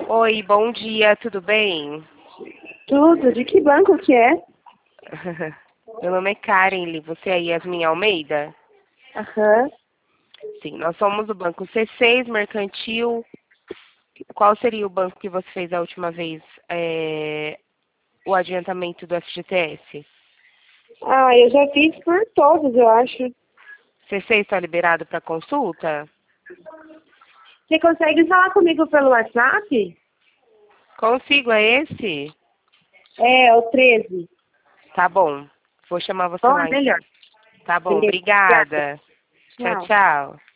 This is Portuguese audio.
Oi, bom dia, tudo bem? Tudo. De que banco que é? Meu nome é Karen, você é Yasmin Almeida? Aham. Sim, nós somos o Banco C6 Mercantil. Qual seria o banco que você fez a última vez o adiantamento do FGTS? Ah, eu já fiz por todos, eu acho. C6 está liberado para consulta? Você consegue falar comigo pelo WhatsApp? Consigo, é esse? É o 13. Tá bom, vou chamar você Oh, lá é melhor. então. Tá bom, Beleza. Obrigada. obrigada. Tchau, Tchau. tchau.